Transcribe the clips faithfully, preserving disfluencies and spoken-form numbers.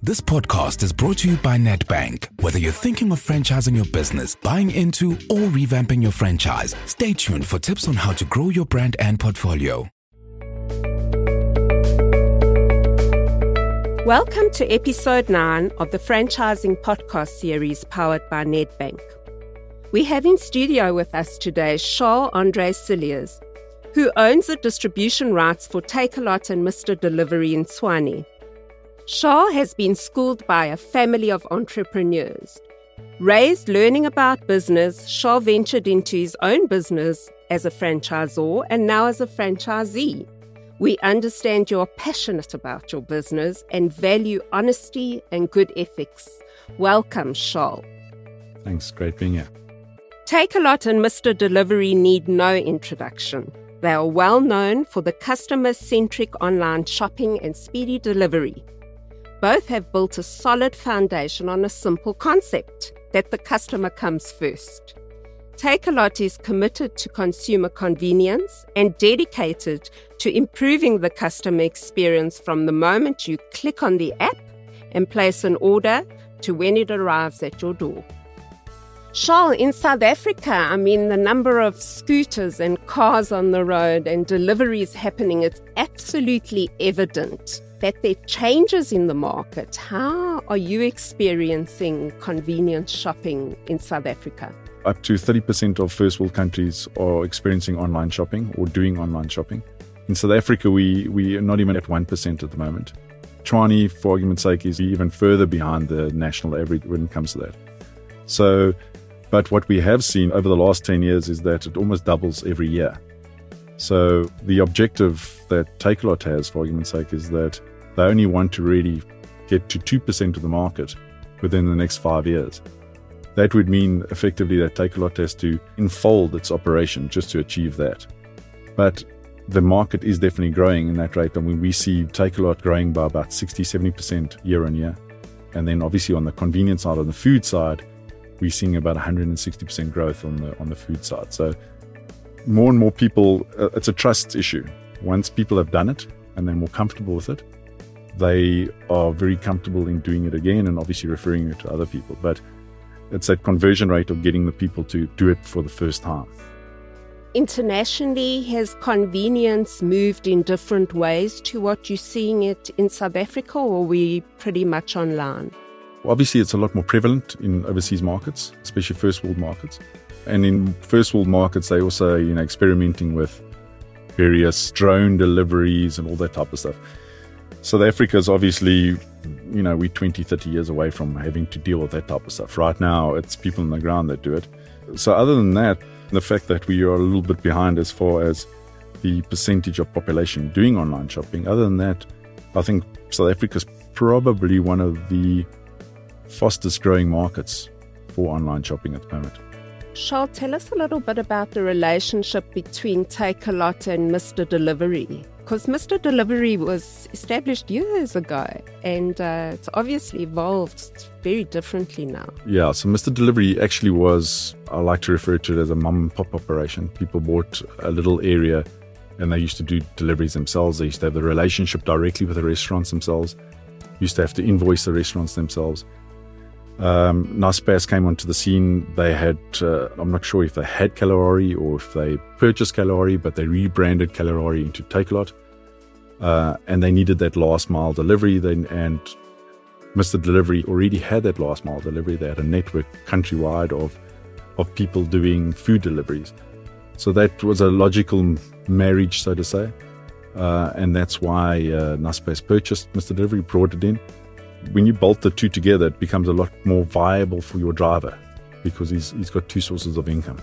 This podcast is brought to you by Nedbank. Whether you're thinking of franchising your business, buying into, or revamping your franchise, stay tuned for tips on how to grow your brand and portfolio. Welcome to episode nine of the Franchising Podcast series powered by Nedbank. We have in studio with us today Charles-Andre Cilliers, who owns the distribution rights for Takealot and Mister Delivery in Tshwane. Charles has been schooled by a family of entrepreneurs. Raised learning about business, Charles ventured into his own business as a franchisor and now as a franchisee. We understand you're passionate about your business and value honesty and good ethics. Welcome, Charles. Thanks, great being here. Takealot and Mister Delivery need no introduction. They are well known for the customer-centric online shopping and speedy delivery. Both have built a solid foundation on a simple concept, that the customer comes first. Takealot is committed to consumer convenience and dedicated to improving the customer experience from the moment you click on the app and place an order to when it arrives at your door. Charles, in South Africa, I mean, the number of scooters and cars on the road and deliveries happening, it's absolutely evident that there are changes in the market. How are you experiencing convenience shopping in South Africa? Up to thirty percent of first world countries are experiencing online shopping or doing online shopping. In South Africa, we, we are not even at one percent at the moment. Tshwane, for argument's sake, is even further behind the national average when it comes to that. So, but what we have seen over the last ten years is that it almost doubles every year. So the objective that Takealot has, for argument's sake, is that they only want to really get to two percent of the market within the next five years. That would mean effectively that Takealot has to enfold its operation just to achieve that. But the market is definitely growing in that rate. I mean, we see Takealot growing by about sixty, seventy percent year on year. And then obviously on the convenience side, on the food side, we're seeing about one hundred sixty percent growth on the on the food side. So more and more people, uh, it's a trust issue. Once people have done it and they're more comfortable with it, they are very comfortable in doing it again and obviously referring it to other people. But it's that conversion rate of getting the people to do it for the first time. Internationally, has convenience moved in different ways to what you're seeing it in South Africa, or are we pretty much online? Obviously, it's a lot more prevalent in overseas markets, especially first world markets. And in first world markets, they also, you know, experimenting with various drone deliveries and all that type of stuff. South Africa is obviously, you know, we're twenty, thirty years away from having to deal with that type of stuff. Right now, it's people on the ground that do it. So other than that, the fact that we are a little bit behind as far as the percentage of population doing online shopping, other than that, I think South Africa is probably one of the fastest growing markets for online shopping at the moment. Charles, tell us a little bit about the relationship between Takealot and Mister Delivery. Because Mister Delivery was established years ago and uh, it's obviously evolved very differently now. Yeah, so Mister Delivery actually was, I like to refer to it as a mum and pop operation. People bought a little area and they used to do deliveries themselves. They used to have the relationship directly with the restaurants themselves. Used to have to invoice the restaurants themselves. Um, Naspers came onto the scene. They had, uh, I'm not sure if they had Kalahari or if they purchased Kalahari, but they rebranded Kalahari into Takealot. Uh, and they needed that last mile delivery. Then, and Mister Delivery already had that last mile delivery. They had a network countrywide of, of people doing food deliveries. So that was a logical marriage, so to say. Uh, and that's why uh, Naspers purchased Mister Delivery, brought it in. When you bolt the two together, it becomes a lot more viable for your driver because he's he's got two sources of income.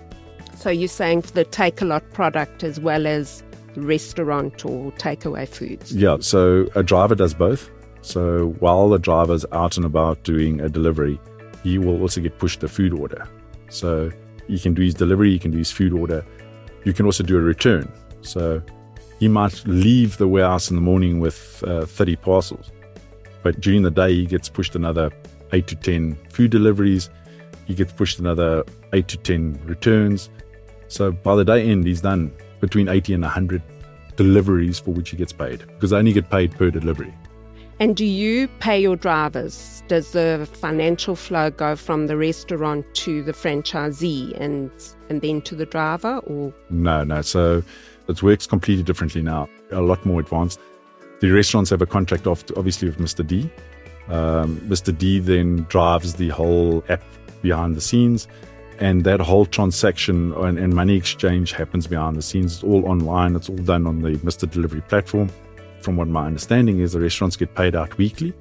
So you're saying for the Takealot product as well as restaurant or takeaway foods? Yeah, so a driver does both. So while the driver's out and about doing a delivery, he will also get pushed a food order. So he can do his delivery, he can do his food order. You can also do a return. So he might leave the warehouse in the morning with uh, thirty parcels. But during the day, he gets pushed another eight to ten food deliveries. He gets pushed another eight to ten returns. So by the day end, he's done between eighty and one hundred deliveries for which he gets paid, because they only get paid per delivery. And do you pay your drivers? Does the financial flow go from the restaurant to the franchisee and and then to the driver? Or No, no. So it works completely differently now, a lot more advanced. The restaurants have a contract, of, obviously, with Mister D. Um, Mister D then drives the whole app behind the scenes, and that whole transaction and, and money exchange happens behind the scenes. It's all online. It's all done on the Mister Delivery platform. From what my understanding is, the restaurants get paid out weekly.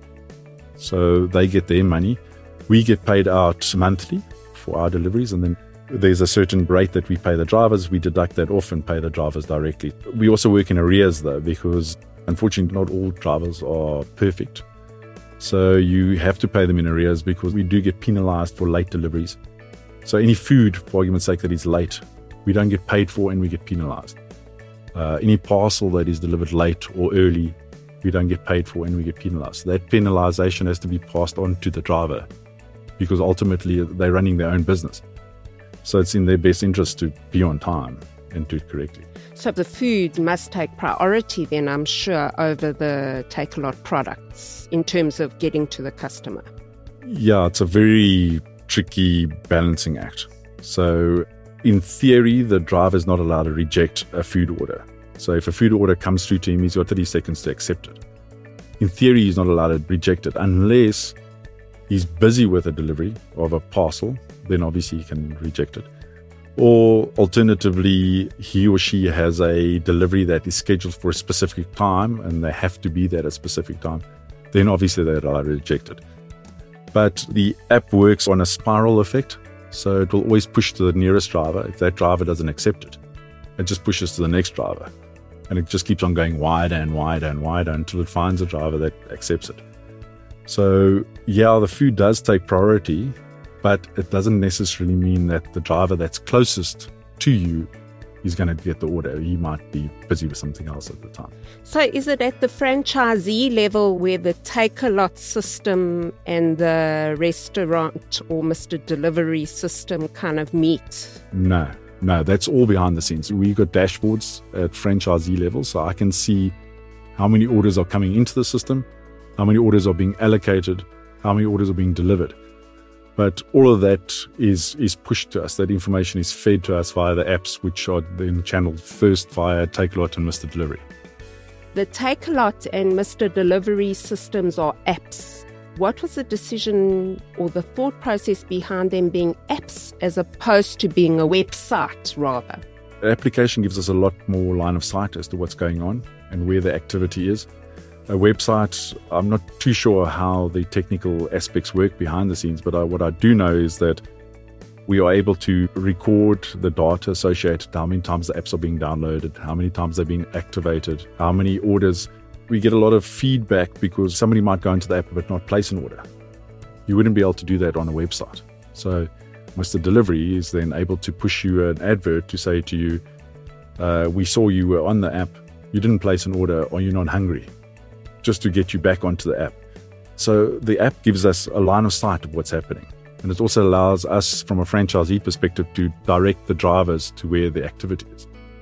So they get their money. We get paid out monthly for our deliveries, and then there's a certain rate that we pay the drivers. We deduct that off and pay the drivers directly. We also work in arrears, though, because unfortunately not all drivers are perfect. So you have to pay them in arrears because we do get penalized for late deliveries. So any food, for argument's sake, that is late, we don't get paid for and we get penalized. Uh, any parcel that is delivered late or early, we don't get paid for and we get penalized. That penalization has to be passed on to the driver because ultimately they're running their own business. So it's in their best interest to be on time and do it correctly. So the food must take priority then, I'm sure, over the Takealot products in terms of getting to the customer. Yeah, it's a very tricky balancing act. So in theory, the driver is not allowed to reject a food order. So if a food order comes through to him, he's got thirty seconds to accept it. In theory, he's not allowed to reject it unless he's busy with a delivery of a parcel, then obviously he can reject it. Or alternatively, he or she has a delivery that is scheduled for a specific time and they have to be there at a specific time, then obviously they're allowed to reject it. But the app works on a spiral effect, so it will always push to the nearest driver. If that driver doesn't accept it, it just pushes to the next driver. And it just keeps on going wider and wider and wider until it finds a driver that accepts it. So yeah, the food does take priority, but it doesn't necessarily mean that the driver that's closest to you is going to get the order. He might be busy with something else at the time. So is it at the franchisee level where the Takealot system and the restaurant or Mister Delivery system kind of meet? No, no, that's all behind the scenes. We've got dashboards at franchisee level, so I can see how many orders are coming into the system, how many orders are being allocated, how many orders are being delivered. But all of that is is pushed to us. That information is fed to us via the apps, which are then channeled first via Takealot and Mister Delivery. The Takealot and Mister Delivery systems are apps. What was the decision or the thought process behind them being apps as opposed to being a website, rather? The application gives us a lot more line of sight as to what's going on and where the activity is. A website, I'm not too sure how the technical aspects work behind the scenes, but I, what I do know is that we are able to record the data associated to how many times the apps are being downloaded, how many times they're being activated, how many orders. We get a lot of feedback because somebody might go into the app but not place an order. You wouldn't be able to do that on a website. So Mister Delivery is then able to push you an advert to say to you, uh, we saw you were on the app, you didn't place an order, are you not hungry? Just to get you back onto the app. So the app gives us a line of sight of what's happening. And it also allows us, from a franchisee perspective, to direct the drivers to where the activity is.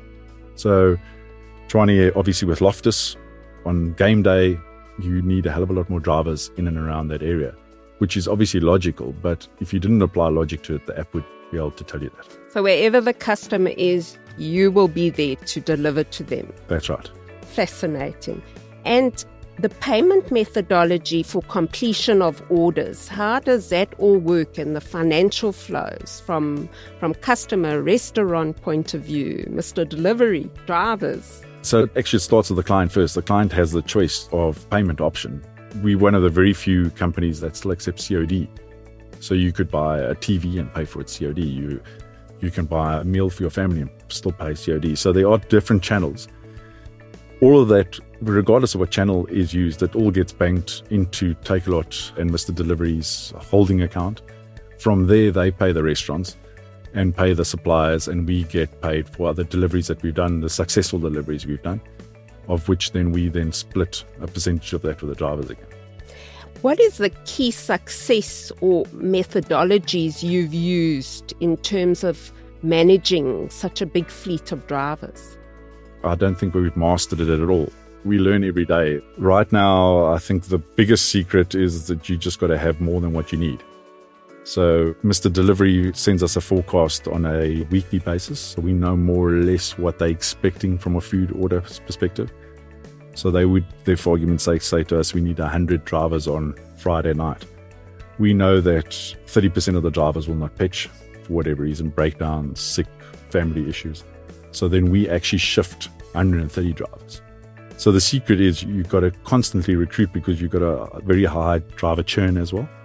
So, Chani, obviously with Loftus, on game day, you need a hell of a lot more drivers in and around that area, which is obviously logical. But if you didn't apply logic to it, the app would be able to tell you that. So wherever the customer is, you will be there to deliver to them. That's right. Fascinating. And the payment methodology for completion of orders, how does that all work in the financial flows from, from customer, restaurant point of view, Mister Delivery, drivers? So it actually starts with the client first. The client has the choice of payment option. We're one of the very few companies that still accept C O D. So you could buy a T V and pay for it C O D. You, you can buy a meal for your family and still pay C O D. So there are different channels. All of that, regardless of what channel is used, it all gets banked into Takealot and Mister Delivery's holding account. From there, they pay the restaurants and pay the suppliers, and we get paid for other deliveries that we've done, the successful deliveries we've done, of which then we then split a percentage of that with the drivers again. What is the key success or methodologies you've used in terms of managing such a big fleet of drivers? I don't think we've mastered it at all. We learn every day. Right now, I think the biggest secret is that you just got to have more than what you need. So Mister Delivery sends us a forecast on a weekly basis, so we know more or less what they're expecting from a food order perspective. So they would, therefore, for argument's sake, say to us, we need one hundred drivers on Friday night. We know that thirty percent of the drivers will not pitch for whatever reason, breakdowns, sick, family issues. So then we actually shift one hundred thirty drivers. So the secret is you've got to constantly recruit because you've got a very high driver churn as well.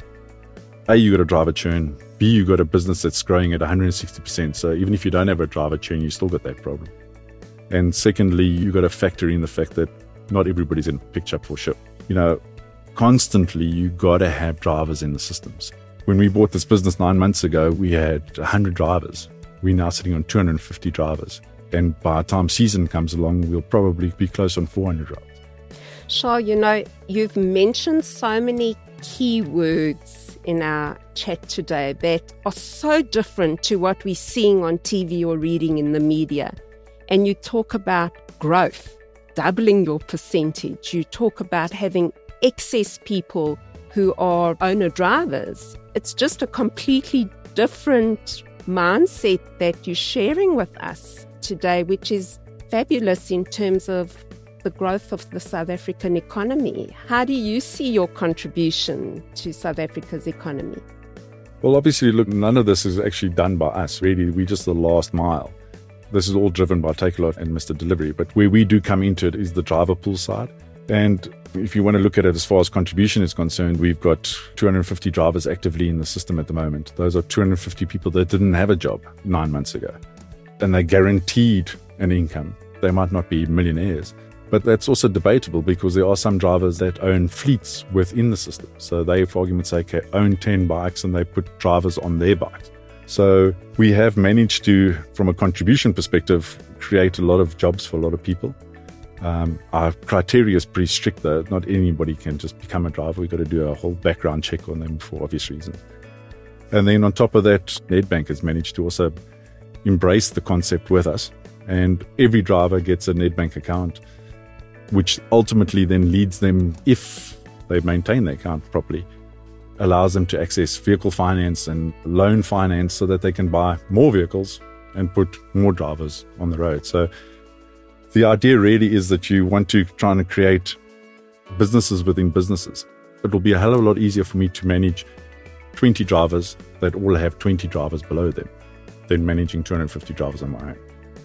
A, you've got a driver churn. B, you've got a business that's growing at one hundred sixty percent. So even if you don't have a driver churn, you still got that problem. And secondly, you've got to factor in the fact that not everybody's in picture for shift. You know, constantly you've got to have drivers in the systems. When we bought this business nine months ago, we had one hundred drivers. We're now sitting on two hundred fifty drivers. And by the time season comes along, we'll probably be close on four hundred drivers. Charles, you know, you've mentioned so many key words in our chat today that are so different to what we're seeing on T V or reading in the media. And you talk about growth, doubling your percentage. You talk about having excess people who are owner drivers. It's just a completely different mindset that you're sharing with us today, which is fabulous in terms of the growth of the South African economy. How do you see your contribution to South Africa's economy? Well, obviously, look, none of this is actually done by us, really. We're just the last mile. This is all driven by Takealot and Mister Delivery. But where we do come into it is the driver pool side. And if you want to look at it as far as contribution is concerned, we've got two hundred fifty drivers actively in the system at the moment. Those are two hundred fifty people that didn't have a job nine months ago. And they're guaranteed an income. They might not be millionaires. But that's also debatable because there are some drivers that own fleets within the system. So they, for argument's sake, own ten bikes and they put drivers on their bikes. So we have managed to, from a contribution perspective, create a lot of jobs for a lot of people. Um, our criteria is pretty strict though. Not anybody can just become a driver. We've got to do a whole background check on them for obvious reasons. And then on top of that, Nedbank has managed to also embrace the concept with us. And every driver gets a Nedbank account, which ultimately then leads them, if they maintain their account properly, allows them to access vehicle finance and loan finance so that they can buy more vehicles and put more drivers on the road. So the idea really is that you want to try and create businesses within businesses. It will be a hell of a lot easier for me to manage twenty drivers that all have twenty drivers below them than managing two hundred fifty drivers on my own.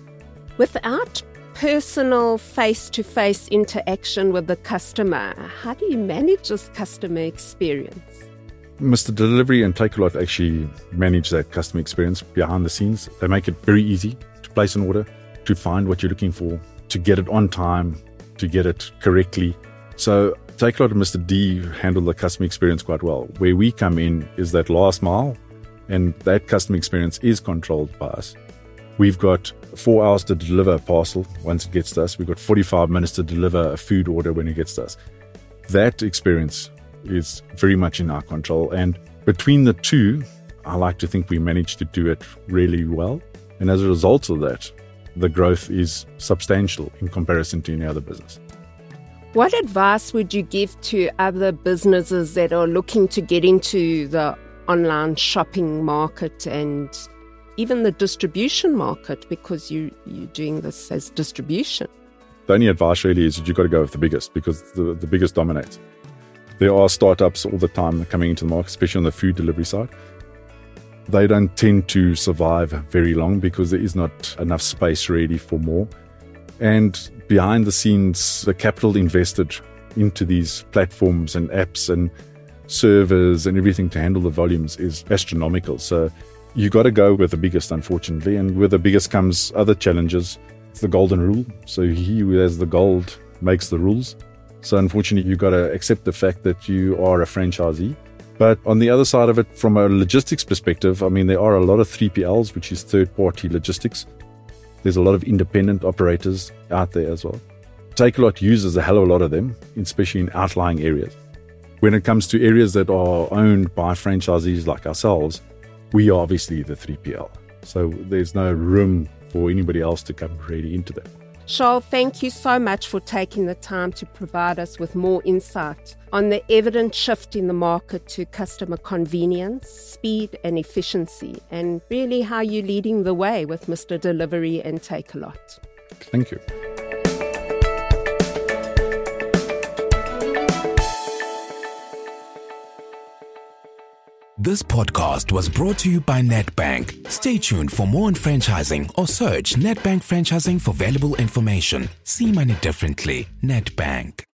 Without personal face-to-face interaction with the customer, how do you manage this customer experience? Mister Delivery and Takealot actually manage that customer experience behind the scenes. They make it very easy to place an order, to find what you're looking for, to get it on time, to get it correctly. So Takealot and Mister D handle the customer experience quite well. Where we come in is that last mile, and that customer experience is controlled by us. We've got four hours to deliver a parcel once it gets to us. We've got forty-five minutes to deliver a food order when it gets to us. That experience is very much in our control. And between the two, I like to think we managed to do it really well. And as a result of that, the growth is substantial in comparison to any other business. What advice would you give to other businesses that are looking to get into the online shopping market and even the distribution market, because you, you're doing this as distribution? The only advice really is that you've got to go with the biggest, because the, the biggest dominates. There are startups all the time coming into the market, especially on the food delivery side. They don't tend to survive very long because there is not enough space really for more. And behind the scenes, the capital invested into these platforms and apps and servers and everything to handle the volumes is astronomical. So you got to go with the biggest, unfortunately. And with the biggest comes other challenges. It's the golden rule. So he who has the gold makes the rules. So unfortunately, you've got to accept the fact that you are a franchisee. But on the other side of it, from a logistics perspective, I mean, there are a lot of three P Ls, which is third-party logistics. There's a lot of independent operators out there as well. Takealot uses a hell of a lot of them, especially in outlying areas. When it comes to areas that are owned by franchisees like ourselves, we are obviously the three P L. So there's no room for anybody else to come really into that. Charles, thank you so much for taking the time to provide us with more insight on the evident shift in the market to customer convenience, speed and efficiency, and really how you're leading the way with Mister Delivery and Takealot. Thank you. This podcast was brought to you by Nedbank. Stay tuned for more on franchising or search Nedbank Franchising for valuable information. See money differently. Nedbank.